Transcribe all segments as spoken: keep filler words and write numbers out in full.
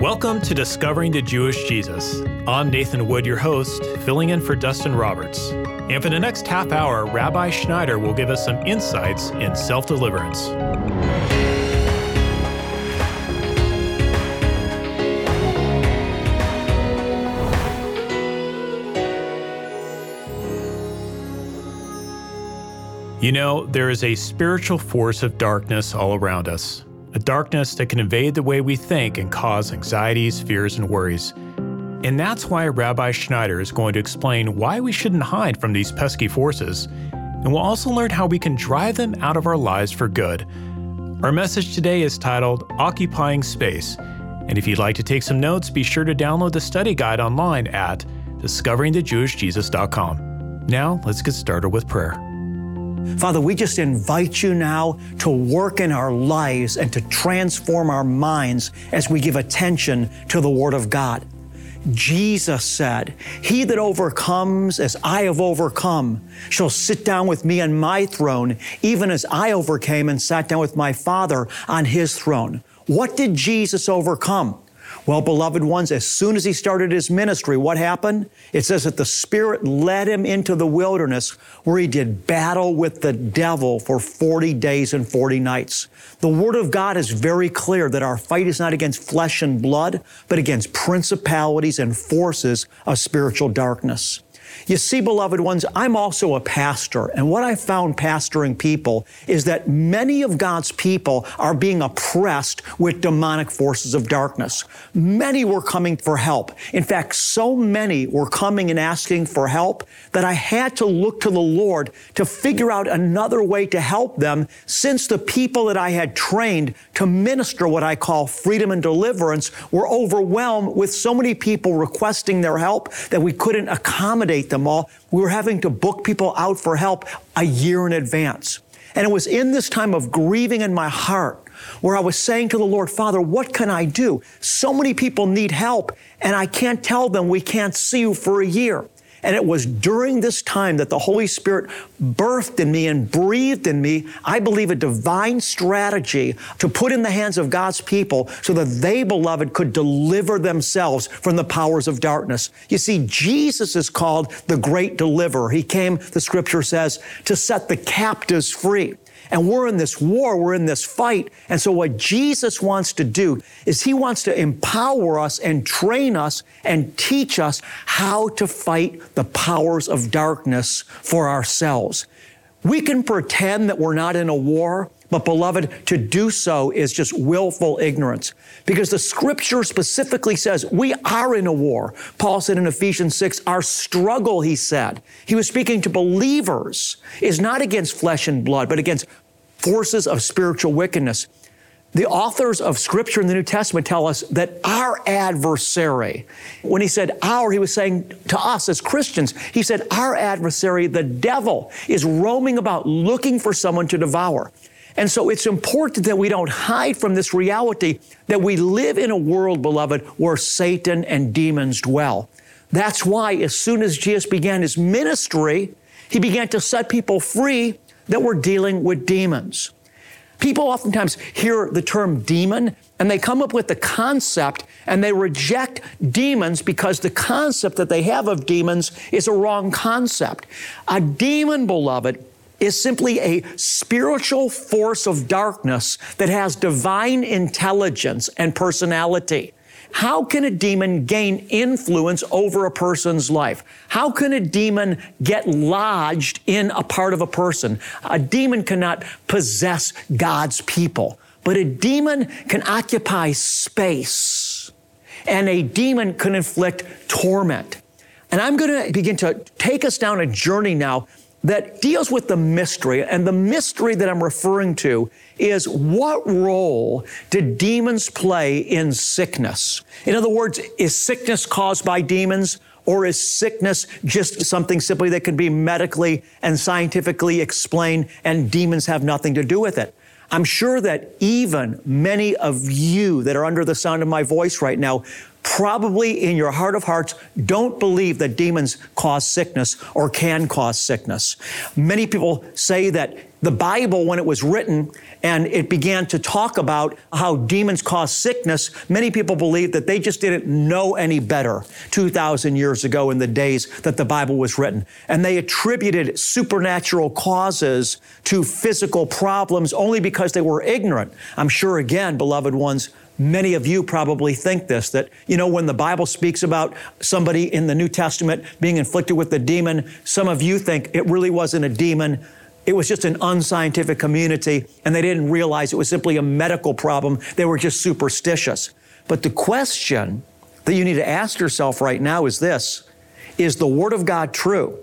Welcome to Discovering the Jewish Jesus. I'm Nathan Wood, your host, filling in for Dustin Roberts. And for the next half hour, Rabbi Schneider will give us some insights in self-deliverance. You know, there is a spiritual force of darkness all around us. A darkness that can invade the way we think and cause anxieties, fears, and worries. And that's why Rabbi Schneider is going to explain why we shouldn't hide from these pesky forces. And we'll also learn how we can drive them out of our lives for good. Our message today is titled Occupying Space. And if you'd like to take some notes, be sure to download the study guide online at discovering the jewish jesus dot com. Now, let's get started with prayer. Father, we just invite you now to work in our lives and to transform our minds as we give attention to the Word of God. Jesus said, "He that overcomes as I have overcome shall sit down with me on my throne, even as I overcame and sat down with my Father on His throne." What did Jesus overcome? Well, beloved ones, as soon as He started His ministry, what happened? It says that the Spirit led Him into the wilderness where He did battle with the devil for forty days and forty nights. The Word of God is very clear that our fight is not against flesh and blood, but against principalities and forces of spiritual darkness. You see, beloved ones, I'm also a pastor, and what I found pastoring people is that many of God's people are being oppressed with demonic forces of darkness. Many were coming for help. In fact, so many were coming and asking for help that I had to look to the Lord to figure out another way to help them, since the people that I had trained to minister what I call freedom and deliverance were overwhelmed with so many people requesting their help that we couldn't accommodate them all. We were having to book people out for help a year in advance. And it was in this time of grieving in my heart where I was saying to the Lord, Father, what can I do? So many people need help, and I can't tell them we can't see you for a year. And it was during this time that the Holy Spirit birthed in me and breathed in me, I believe, a divine strategy to put in the hands of God's people so that they, beloved, could deliver themselves from the powers of darkness. You see, Jesus is called the great deliverer. He came, the scripture says, to set the captives free. And we're in this war, we're in this fight. And so what Jesus wants to do is He wants to empower us and train us and teach us how to fight the powers of darkness for ourselves. We can pretend that we're not in a war, but beloved, to do so is just willful ignorance. Because the scripture specifically says we are in a war. Paul said in Ephesians six, our struggle, he said, he was speaking to believers, is not against flesh and blood, but against forces of spiritual wickedness. The authors of Scripture in the New Testament tell us that our adversary, when he said our, he was saying to us as Christians, he said our adversary, the devil, is roaming about looking for someone to devour. And so it's important that we don't hide from this reality that we live in a world, beloved, where Satan and demons dwell. That's why as soon as Jesus began His ministry, He began to set people free that were dealing with demons. People oftentimes hear the term demon and they come up with the concept and they reject demons because the concept that they have of demons is a wrong concept. A demon, beloved, is simply a spiritual force of darkness that has divine intelligence and personality. How can a demon gain influence over a person's life? How can a demon get lodged in a part of a person? A demon cannot possess God's people, but a demon can occupy space, and a demon can inflict torment. And I'm going to begin to take us down a journey now that deals with the mystery, and the mystery that I'm referring to is what role did demons play in sickness? In other words, is sickness caused by demons, or is sickness just something simply that can be medically and scientifically explained and demons have nothing to do with it? I'm sure that even many of you that are under the sound of my voice right now probably in your heart of hearts don't believe that demons cause sickness or can cause sickness. Many people say that The Bible, when it was written and it began to talk about how demons cause sickness, many people believed that they just didn't know any better two thousand years ago in the days that the Bible was written. And they attributed supernatural causes to physical problems only because they were ignorant. I'm sure, again, beloved ones, many of you probably think this, that, you know, when the Bible speaks about somebody in the New Testament being inflicted with a demon, some of you think it really wasn't a demon. It was just an unscientific community, and they didn't realize it was simply a medical problem. They were just superstitious. But the question that you need to ask yourself right now is this: is the Word of God true?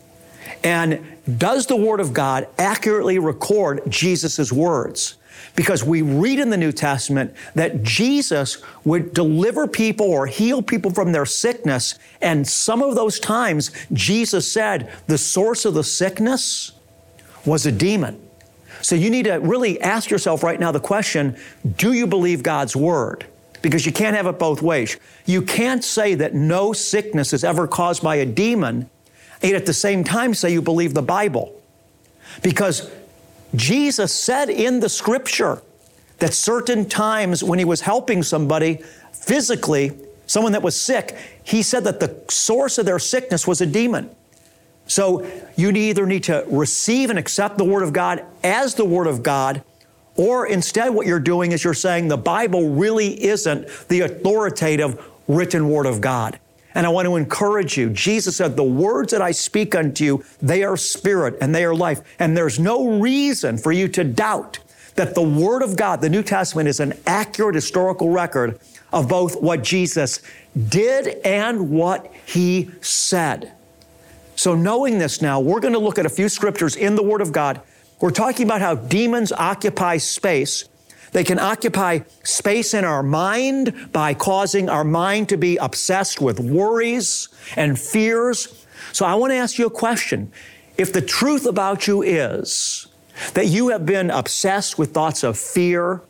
And does the Word of God accurately record Jesus' words? Because we read in the New Testament that Jesus would deliver people or heal people from their sickness. And some of those times, Jesus said the source of the sickness was a demon. So you need to really ask yourself right now the question, do you believe God's Word? Because you can't have it both ways. You can't say that no sickness is ever caused by a demon and at the same time say you believe the Bible. Because Jesus said in the Scripture that certain times when He was helping somebody physically, someone that was sick, He said that the source of their sickness was a demon. So you either need to receive and accept the Word of God as the Word of God, or instead what you're doing is you're saying the Bible really isn't the authoritative written Word of God. And I want to encourage you. Jesus said, the words that I speak unto you, they are spirit and they are life. And there's no reason for you to doubt that the Word of God, the New Testament, is an accurate historical record of both what Jesus did and what He said. So knowing this now, we're going to look at a few scriptures in the Word of God. We're talking about how demons occupy space. They can occupy space in our mind by causing our mind to be obsessed with worries and fears. So I want to ask you a question. If the truth about you is that you have been obsessed with thoughts of fear,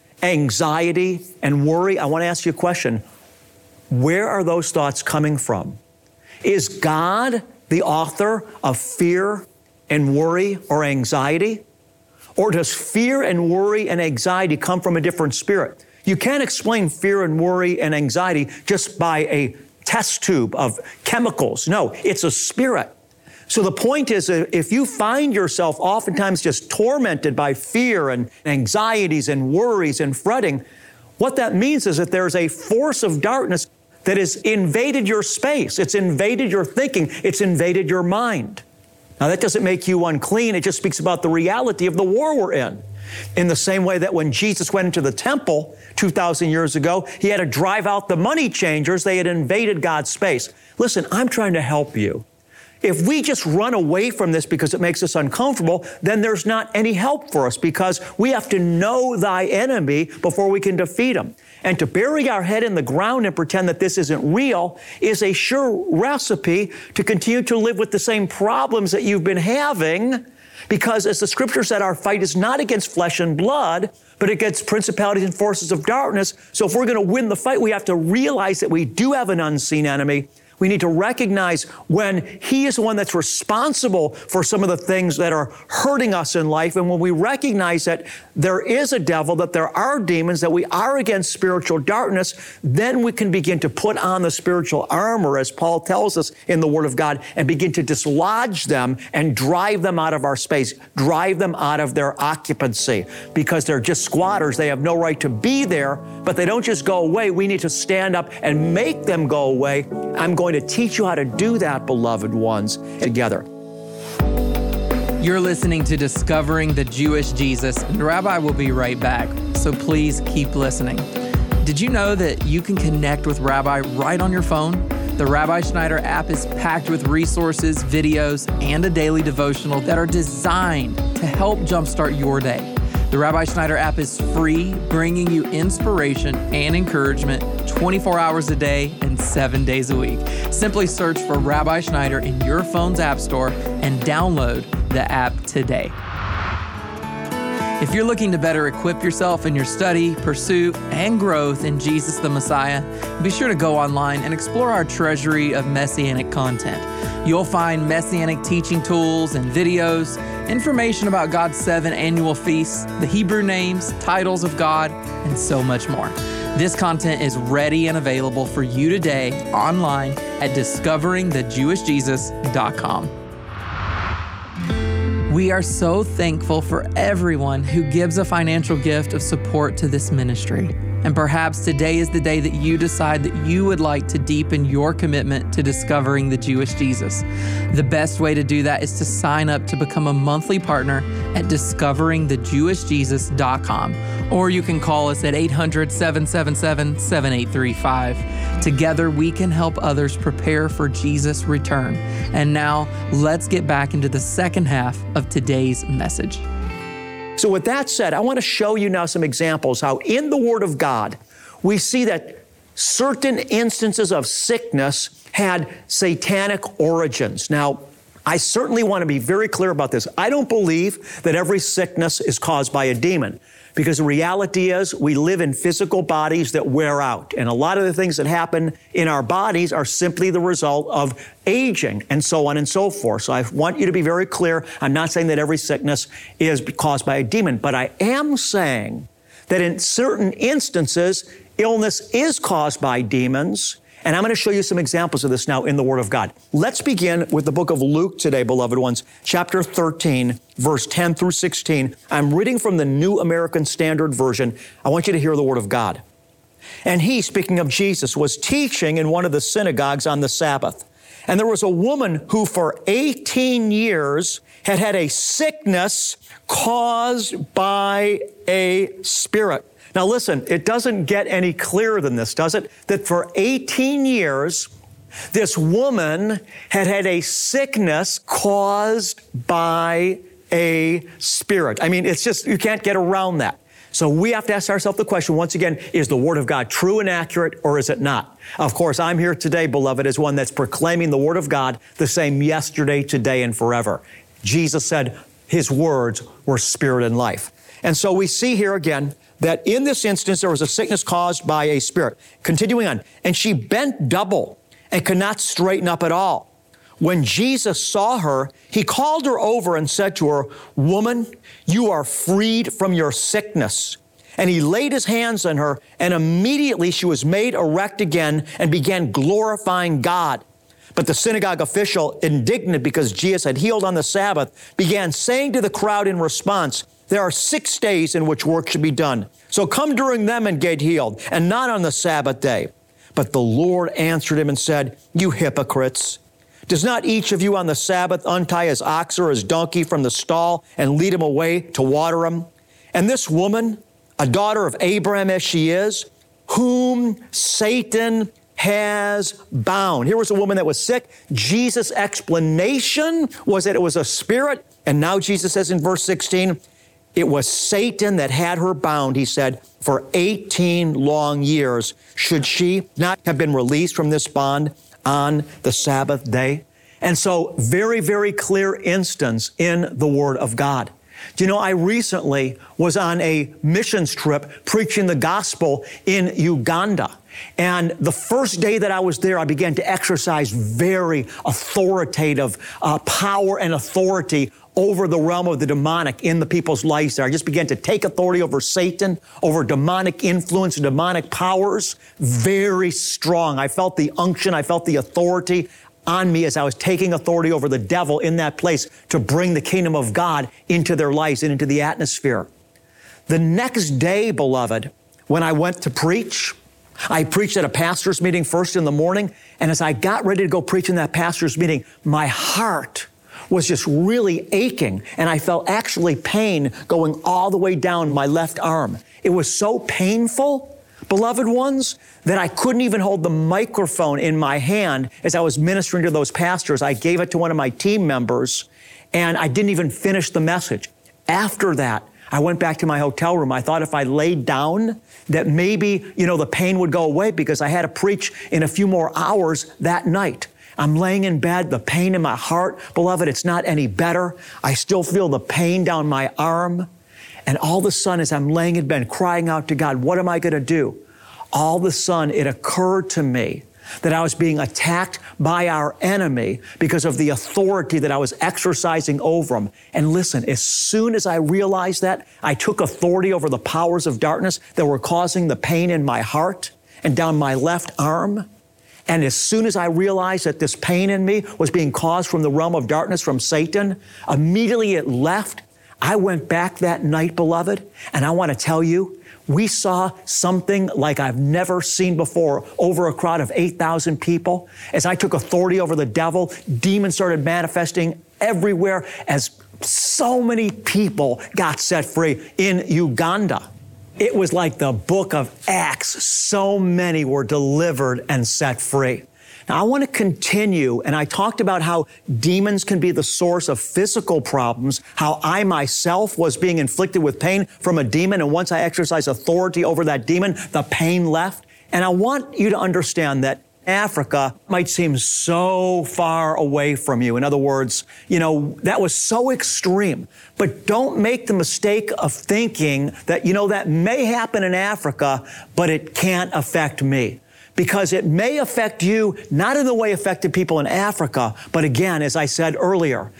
anxiety, and worry, I want to ask you a question. Where are those thoughts coming from? Is God the author of fear and worry or anxiety? Or does fear and worry and anxiety come from a different spirit? You can't explain fear and worry and anxiety just by a test tube of chemicals. No, it's a spirit. So the point is, if you find yourself oftentimes just tormented by fear and anxieties and worries and fretting, what that means is that there's a force of darkness that has invaded your space. It's invaded your thinking. It's invaded your mind. Now, that doesn't make you unclean. It just speaks about the reality of the war we're in. In the same way that when Jesus went into the temple two thousand years ago, He had to drive out the money changers. They had invaded God's space. Listen, I'm trying to help you. If we just run away from this because it makes us uncomfortable, then there's not any help for us, because we have to know thy enemy before we can defeat him. And to bury our head in the ground and pretend that this isn't real is a sure recipe to continue to live with the same problems that you've been having, because as the Scripture said, our fight is not against flesh and blood, but against principalities and forces of darkness. So if we're going to win the fight, we have to realize that we do have an unseen enemy. We need to recognize when He is the one that's responsible for some of the things that are hurting us in life. And when we recognize that there is a devil, that there are demons, that we are against spiritual darkness, then we can begin to put on the spiritual armor, as Paul tells us in the Word of God, and begin to dislodge them and drive them out of our space, drive them out of their occupancy, because they're just squatters. They have no right to be there, but they don't just go away. We need to stand up and make them go away. I'm going to teach you how to do that, beloved ones, together. You're listening to Discovering the Jewish Jesus, and Rabbi will be right back, so please keep listening. Did you know that you can connect with Rabbi right on your phone? The Rabbi Schneider app is packed with resources, videos, and a daily devotional that are designed to help jumpstart your day. The Rabbi Schneider app is free, bringing you inspiration and encouragement twenty-four hours a day and seven days a week. Simply search for Rabbi Schneider in your phone's app store and download the app today. If you're looking to better equip yourself in your study, pursuit, and growth in Jesus the Messiah, be sure to go online and explore our treasury of Messianic content. You'll find Messianic teaching tools and videos, information about God's seven annual feasts, the Hebrew names, titles of God, and so much more. This content is ready and available for you today online at discovering the jewish jesus dot com. We are so thankful for everyone who gives a financial gift of support to this ministry. And perhaps today is the day that you decide that you would like to deepen your commitment to discovering the Jewish Jesus. The best way to do that is to sign up to become a monthly partner at discovering the jewish jesus dot com, or you can call us at eight hundred, seven seven seven, seven eight three five. Together, we can help others prepare for Jesus' return. And now, let's get back into the second half of today's message. So with that said, I want to show you now some examples how in the Word of God, we see that certain instances of sickness had satanic origins. Now, I certainly want to be very clear about this. I don't believe that every sickness is caused by a demon, because the reality is we live in physical bodies that wear out. And a lot of the things that happen in our bodies are simply the result of aging and so on and so forth. So I want you to be very clear. I'm not saying that every sickness is caused by a demon, but I am saying that in certain instances, illness is caused by demons. And I'm going to show you some examples of this now in the Word of God. Let's begin with the book of Luke today, beloved ones, chapter thirteen, verse ten through sixteen. I'm reading from the New American Standard Version. I want you to hear the Word of God. And he, speaking of Jesus, was teaching in one of the synagogues on the Sabbath. And there was a woman who for eighteen years had had a sickness caused by a spirit. Now listen, it doesn't get any clearer than this, does it? That for eighteen years, this woman had had a sickness caused by a spirit. I mean, it's just, you can't get around that. So we have to ask ourselves the question, once again, is the Word of God true and accurate, or is it not? Of course, I'm here today, beloved, as one that's proclaiming the Word of God the same yesterday, today, and forever. Jesus said His words were spirit and life. And so we see here again that in this instance, there was a sickness caused by a spirit. Continuing on, and she bent double and could not straighten up at all. When Jesus saw her, He called her over and said to her, "Woman, you are freed from your sickness." And He laid His hands on her, and immediately she was made erect again and began glorifying God. But the synagogue official, indignant because Jesus had healed on the Sabbath, began saying to the crowd in response, "There are six days in which work should be done. So come during them and get healed, and not on the Sabbath day." But the Lord answered him and said, "You hypocrites! Does not each of you on the Sabbath untie his ox or his donkey from the stall and lead him away to water him? And this woman, a daughter of Abraham as she is, whom Satan has bound." Here was a woman that was sick. Jesus' explanation was that it was a spirit. And now Jesus says in verse sixteen, it was Satan that had her bound, He said, for eighteen long years. Should she not have been released from this bond on the Sabbath day? And so very, very clear instance in the Word of God. Do you know, I recently was on a missions trip preaching the gospel in Uganda. And the first day that I was there, I began to exercise very authoritative uh, power and authority over the realm of the demonic in the people's lives there. I just began to take authority over Satan, over demonic influence, demonic powers, very strong. I felt the unction, I felt the authority on me as I was taking authority over the devil in that place to bring the kingdom of God into their lives and into the atmosphere. The next day, beloved, when I went to preach, I preached at a pastor's meeting first in the morning, and as I got ready to go preach in that pastor's meeting, my heart was just really aching, and I felt actually pain going all the way down my left arm. It was so painful, beloved ones, that I couldn't even hold the microphone in my hand as I was ministering to those pastors. I gave it to one of my team members, and I didn't even finish the message. After that, I went back to my hotel room. I thought if I laid down, that maybe, you know, the pain would go away, because I had to preach in a few more hours that night. I'm laying in bed, the pain in my heart, beloved, it's not any better. I still feel the pain down my arm. And all of a sudden, as I'm laying in bed crying out to God, what am I going to do? All of a sudden, it occurred to me that I was being attacked by our enemy because of the authority that I was exercising over them. And listen, as soon as I realized that, I took authority over the powers of darkness that were causing the pain in my heart and down my left arm. And as soon as I realized that this pain in me was being caused from the realm of darkness, from Satan, immediately it left. I went back that night, beloved, and I want to tell you, we saw something like I've never seen before over a crowd of eight thousand people. As I took authority over the devil, demons started manifesting everywhere as so many people got set free in Uganda. It was like the book of Acts. So many were delivered and set free. Now, I want to continue, and I talked about how demons can be the source of physical problems, how I myself was being inflicted with pain from a demon, and once I exercised authority over that demon, the pain left. And I want you to understand that Africa might seem so far away from you. In other words, you know, that was so extreme. But don't make the mistake of thinking that, you know, that may happen in Africa, but it can't affect me. Because it may affect you, not in the way it affected people in Africa, but again, as I said earlier,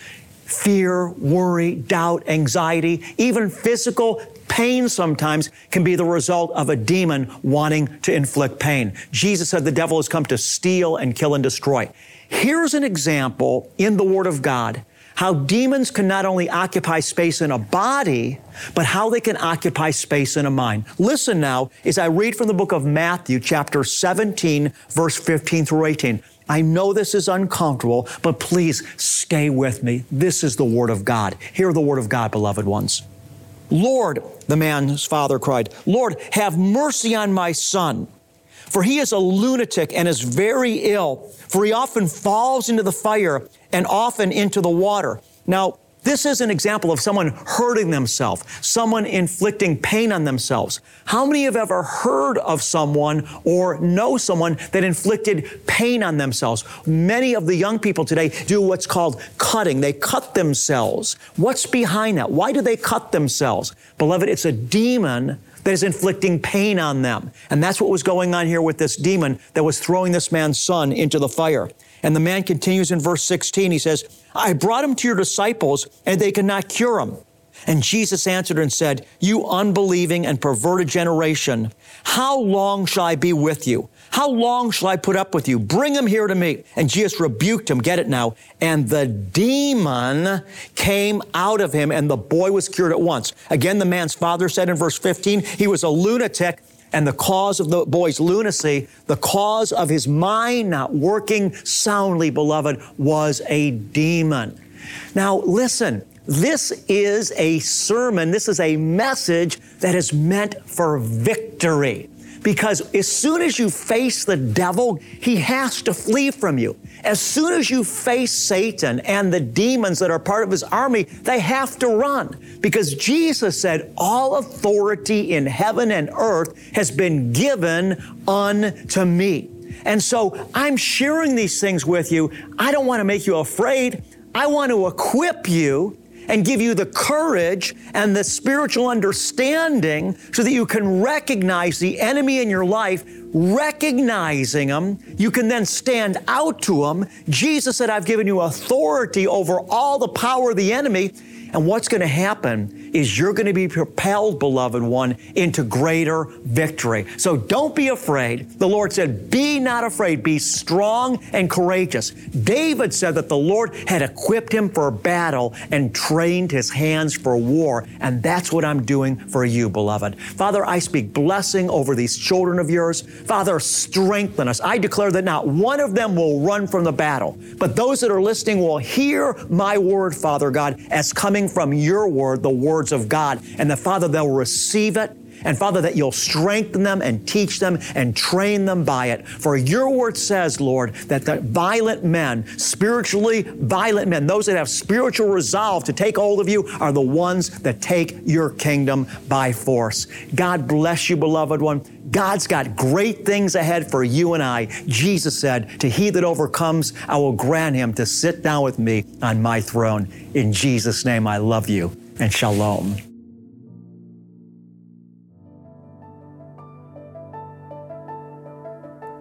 fear, worry, doubt, anxiety, even physical pain sometimes can be the result of a demon wanting to inflict pain. Jesus said the devil has come to steal and kill and destroy. Here's an example in the Word of God how demons can not only occupy space in a body, but how they can occupy space in a mind. Listen now as I read from the book of Matthew, chapter seventeen, verse fifteen through eighteen. I know this is uncomfortable, but please stay with me. This is the Word of God. Hear the Word of God, beloved ones. Lord, the man's father cried, Lord, have mercy on my son, for he is a lunatic and is very ill, for he often falls into the fire and often into the water. Now, this is an example of someone hurting themselves, someone inflicting pain on themselves. How many have ever heard of someone or know someone that inflicted pain on themselves? Many of the young people today do what's called cutting. They cut themselves. What's behind that? Why do they cut themselves? Beloved, it's a demon that is inflicting pain on them. And that's what was going on here with this demon that was throwing this man's son into the fire. And the man continues in verse sixteen. He says, I brought him to your disciples, and they could not cure him. And Jesus answered and said, you unbelieving and perverted generation, how long shall I be with you? How long shall I put up with you? Bring him here to me. And Jesus rebuked him, get it now. And the demon came out of him, and the boy was cured at once. Again, the man's father said in verse fifteen, he was a lunatic. And the cause of the boy's lunacy, the cause of his mind not working soundly, beloved, was a demon. Now, listen, this is a sermon, this is a message that is meant for victory. Because as soon as you face the devil, he has to flee from you. As soon as you face Satan and the demons that are part of his army, they have to run. Because Jesus said, all authority in heaven and earth has been given unto me. And so I'm sharing these things with you. I don't want to make you afraid. I want to equip you and give you the courage and the spiritual understanding so that you can recognize the enemy in your life, recognizing him. You can then stand out to him. Jesus said, I've given you authority over all the power of the enemy. And what's going to happen is you're going to be propelled, beloved one, into greater victory. So don't be afraid. The Lord said, be not afraid, be strong and courageous. David said that the Lord had equipped him for battle and trained his hands for war. And that's what I'm doing for you, beloved. Father, I speak blessing over these children of yours. Father, strengthen us. I declare that not one of them will run from the battle, but those that are listening will hear my word, Father God, as coming from your word, the words of God. And that, Father, they'll receive it. And Father, that you'll strengthen them and teach them and train them by it. For your word says, Lord, that the violent men, spiritually violent men, those that have spiritual resolve to take hold of you, are the ones that take your kingdom by force. God bless you, beloved one. God's got great things ahead for you and I. Jesus said, to he that overcomes, I will grant him to sit down with me on my throne. In Jesus' name, I love you, and shalom.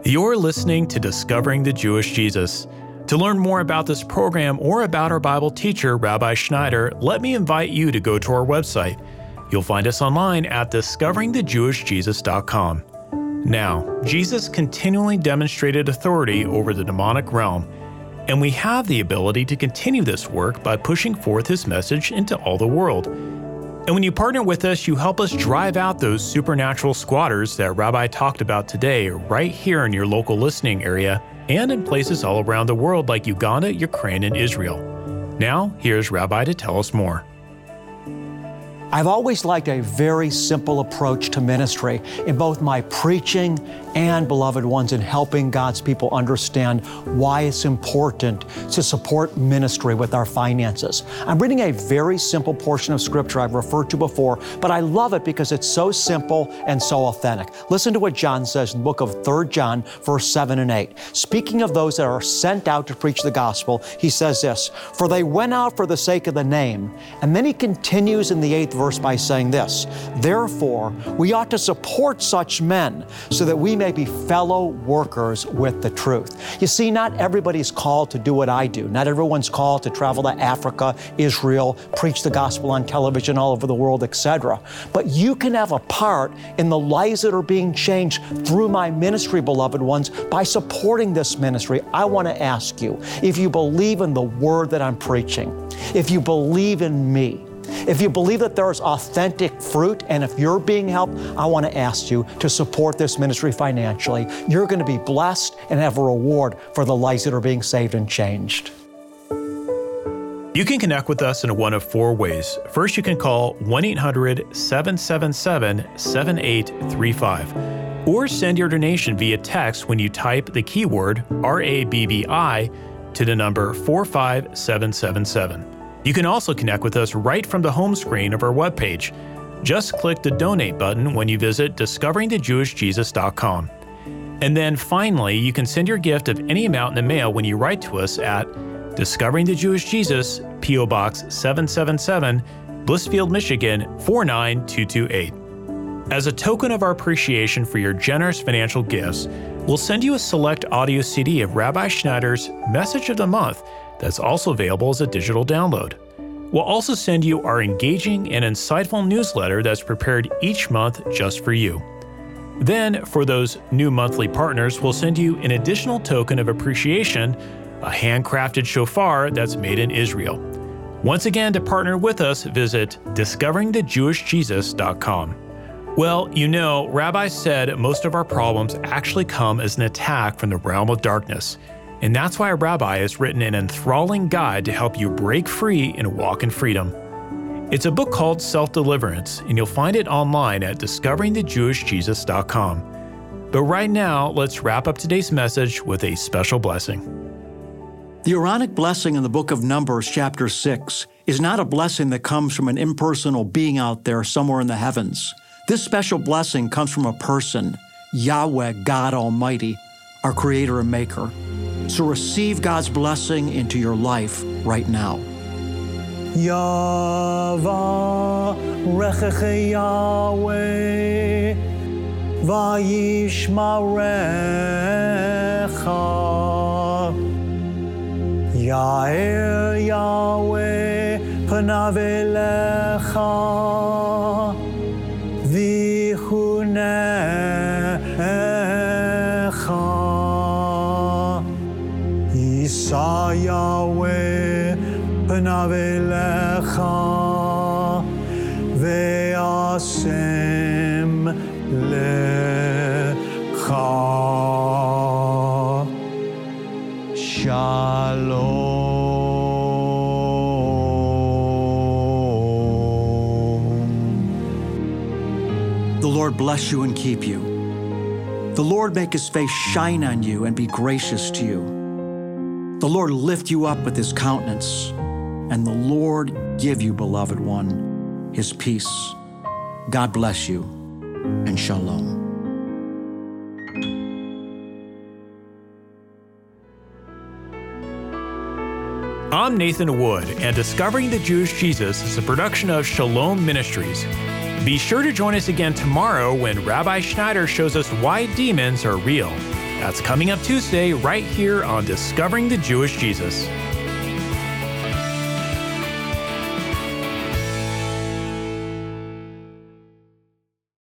You're listening to Discovering the Jewish Jesus. To learn more about this program or about our Bible teacher, Rabbi Schneider, let me invite you to go to our website. You'll find us online at discovering the jewish jesus dot com. Now, Jesus continually demonstrated authority over the demonic realm, and we have the ability to continue this work by pushing forth his message into all the world. And when you partner with us, you help us drive out those supernatural squatters that Rabbi talked about today right here in your local listening area and in places all around the world like Uganda, Ukraine, and Israel. Now, here's Rabbi to tell us more. I've always liked a very simple approach to ministry in both my preaching and, beloved ones, in helping God's people understand why it's important to support ministry with our finances. I'm reading a very simple portion of Scripture I've referred to before, but I love it because it's so simple and so authentic. Listen to what John says in the book of Third John, verse seven and eight. Speaking of those that are sent out to preach the gospel, he says this, "For they went out for the sake of the name." And then he continues in the eighth verse by saying this, "Therefore, we ought to support such men so that we may be fellow workers with the truth." You see, not everybody's called to do what I do. Not everyone's called to travel to Africa, Israel, preach the gospel on television all over the world, et cetera. But you can have a part in the lives that are being changed through my ministry, beloved ones, by supporting this ministry. I want to ask you, if you believe in the word that I'm preaching, if you believe in me, if you believe that there's authentic fruit, and if you're being helped, I want to ask you to support this ministry financially. You're going to be blessed and have a reward for the lives that are being saved and changed. You can connect with us in one of four ways. First, you can call one eight hundred seven seven seven seven eight three five or send your donation via text when you type the keyword R A B B I to the number four five seven seven seven. You can also connect with us right from the home screen of our webpage. Just click the donate button when you visit discovering the jewish jesus dot com. And then finally, you can send your gift of any amount in the mail when you write to us at Discovering the Jewish Jesus, P O Box seven seven seven, Blissfield, Michigan four nine two two eight. As a token of our appreciation for your generous financial gifts, we'll send you a select audio C D of Rabbi Schneider's Message of the Month that's also available as a digital download. We'll also send you our engaging and insightful newsletter that's prepared each month just for you. Then, for those new monthly partners, we'll send you an additional token of appreciation, a handcrafted shofar that's made in Israel. Once again, to partner with us, visit discovering the jewish jesus dot com. Well, you know, Rabbi said most of our problems actually come as an attack from the realm of darkness. And that's why a rabbi has written an enthralling guide to help you break free and walk in freedom. It's a book called Self-Deliverance, and you'll find it online at discovering the jewish jesus dot com. But right now, let's wrap up today's message with a special blessing. The Aaronic blessing in the book of Numbers, chapter six, is not a blessing that comes from an impersonal being out there somewhere in the heavens. This special blessing comes from a person, Yahweh, God Almighty, our Creator and Maker. So receive God's blessing into your life right now. Yavarechecha Yahweh vayishmarecha. Ya'er Yahweh panav elecha vichunecha. Yisa Yahweh panav elecha ve'asem lecha. Shalom. The Lord bless you and keep you. The Lord make his face shine on you and be gracious to you. The Lord lift you up with his countenance, and the Lord give you, beloved one, his peace. God bless you, and shalom. I'm Nathan Wood, and Discovering the Jewish Jesus is a production of Shalom Ministries. Be sure to join us again tomorrow when Rabbi Schneider shows us why demons are real. That's coming up Tuesday right here on Discovering the Jewish Jesus.